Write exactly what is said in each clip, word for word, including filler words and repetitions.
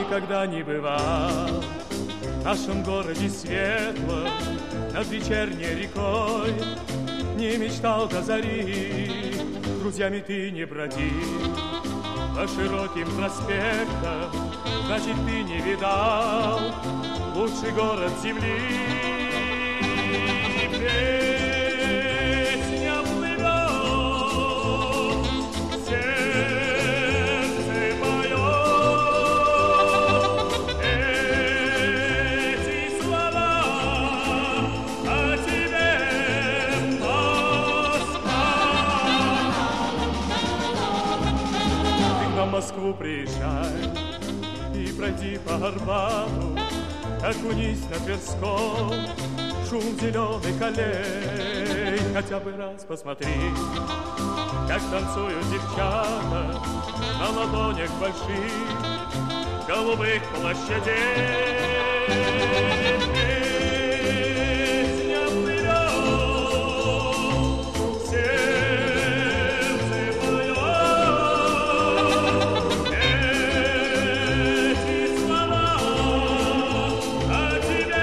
никогда не бывал в нашем городе светлом над вечерней рекой, не мечтал до зари, друзьями ты не бродил по широким проспектам, значит, ты не видал лучший город земли. Песня плывет, сердце поет эти слова о тебе, Москва. Ты на Москву приезжай и пройди по Арбату, окунись на Тверском, шум зеленых аллей, хотя бы раз посмотри, как танцуют девчата на ладонях больших голубых площадей. Песня плывет, сердце поет эти слова о тебе,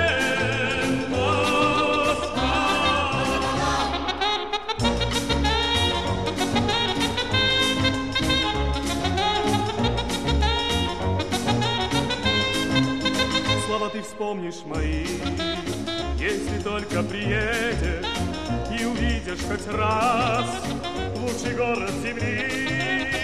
слова ты вспомнишь мои, если только приедешь и увидишь хоть раз лучший город земли.